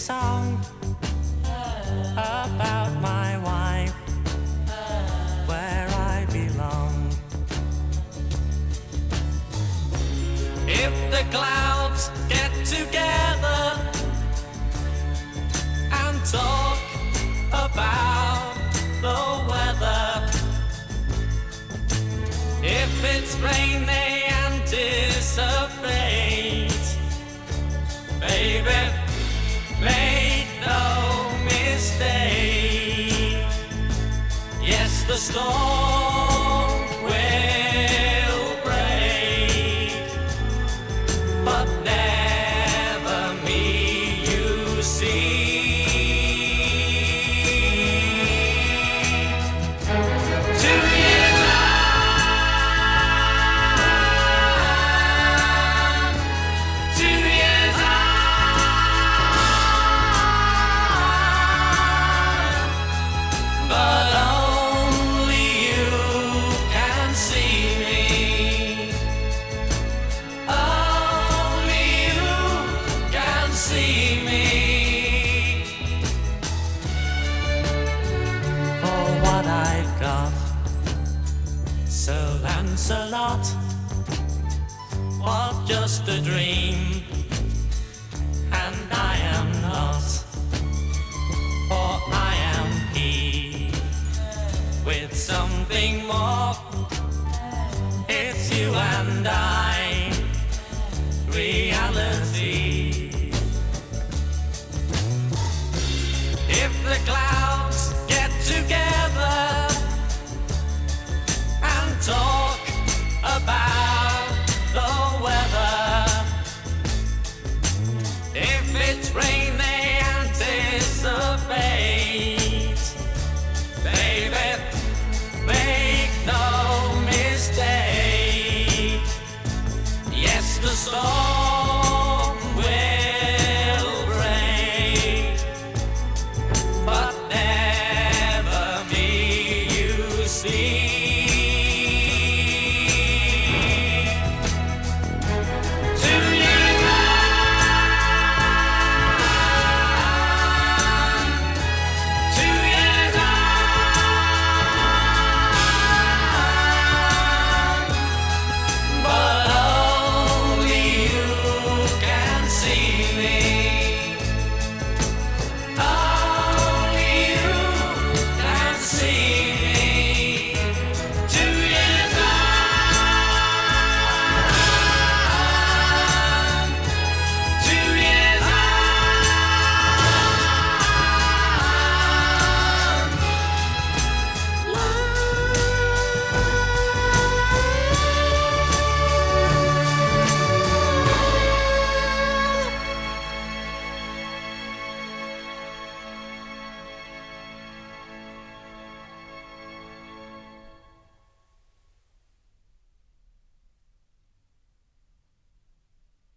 song about my wife, where I belong. If the clouds get together and talk about the weather, if it's rain they anticipate, baby, make no mistake. Yes, the storm will break, but never me, you see. 2 years on, 2 years on, but only you can see me. Only you can see me. For what I've got, Sir Lancelot, was just a dream, and I am not, for I am he, with something more